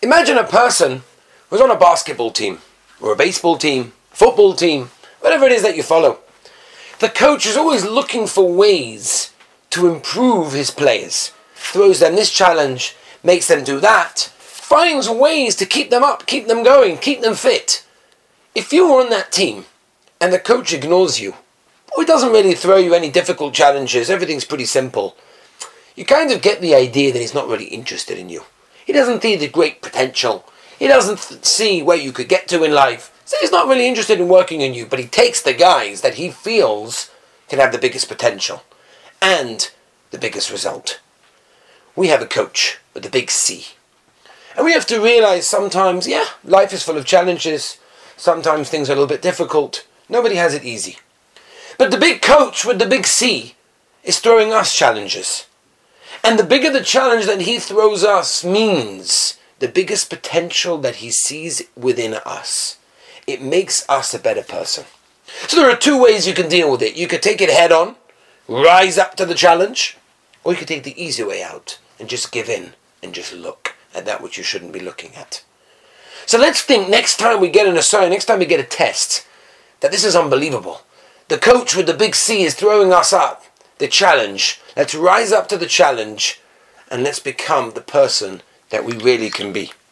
Imagine a person who's on a basketball team, or a baseball team, football team, whatever it is that you follow. The coach is always looking for ways to improve his players. Throws them this challenge, makes them do that, finds ways to keep them up, keep them going, keep them fit. If you were on that team and the coach ignores you, or he doesn't really throw you any difficult challenges, everything's pretty simple, you kind of get the idea that he's not really interested in you. He doesn't see the great potential. He doesn't see where you could get to in life. So he's not really interested in working on you, but he takes the guys that he feels can have the biggest potential and the biggest result. We have a coach with the big C. And we have to realize sometimes, life is full of challenges. Sometimes things are a little bit difficult. Nobody has it easy. But the big coach with the big C is throwing us challenges. And the bigger the challenge that he throws us means the biggest potential that he sees within us. It makes us a better person. So there are two ways you can deal with it. You could take it head on, rise up to the challenge, or you could take the easy way out and just give in and just look at that which you shouldn't be looking at. So let's think next time we get an assignment, next time we get a test, that this is unbelievable. The coach with the big C is throwing us up. The challenge. Let's rise up to the challenge and let's become the person that we really can be.